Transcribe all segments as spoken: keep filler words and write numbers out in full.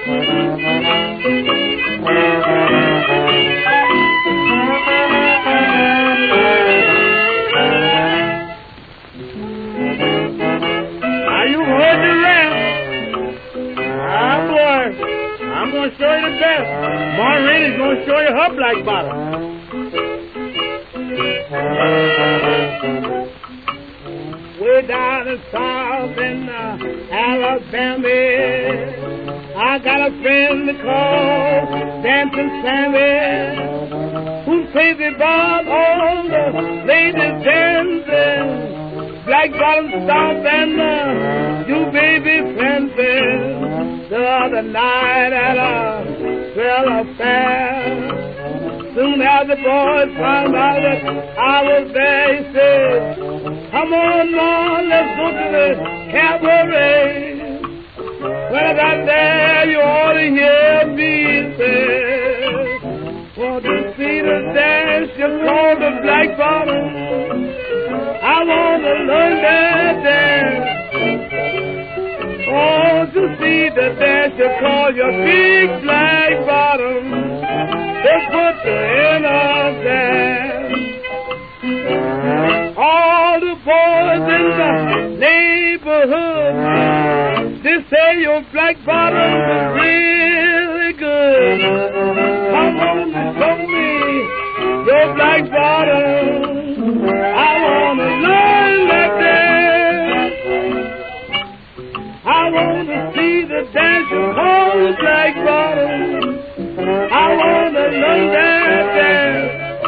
Now you heard the rap. Ah, boy, I'm going to show you the best. Maureen is going to show you her black bottom. Way down in South in uh, Alabama, I got a friend called Dancing Sammy, who's crazy about all the ladies dancing, black bottom stomp and uh, you baby friends. The other night at a swell affair, soon as the boys found out that I was there, he said, come on, Lord, let's go to the cabaret. When I got there, you ought to hear me say, want to see the dance you call the black bottom. I want to learn that dance. Oh, to see the dance you call your big black bottom. They put the in a dance. All the boys in the neighborhood, they say your black bottom is really good. Come on and show me your black bottom. I want to learn that dance. I want to see the dance you call the black bottom. I want to learn that dance.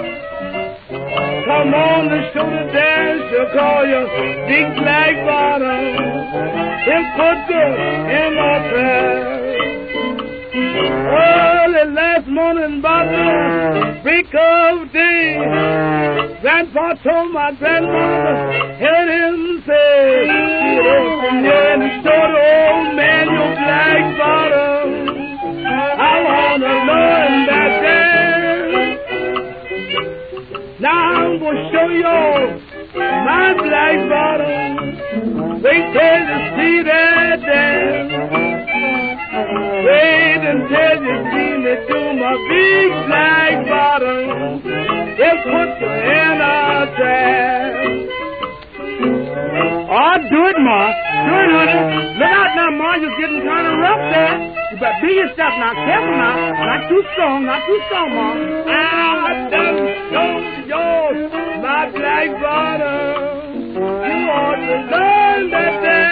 Come on to show the dance you call your big black bottom. It's put good in my prayer. Early last morning about the break of day, Grandpa told my grandmother, heard him say, get up from here and show the old man your black bottom. I want to learn that dance. Now I'm going to show you my black bottom. Wait till you see that dance. Wait until you see me do my big black bottom. They'll put you in a trance. Oh, do it, Ma. Do it, honey. Look out now, Ma. You're getting kind of rough there. You better be yourself now. Careful now. Not too strong. Not too strong, Ma. I done showed you my black bottom. You ought to learn that dance.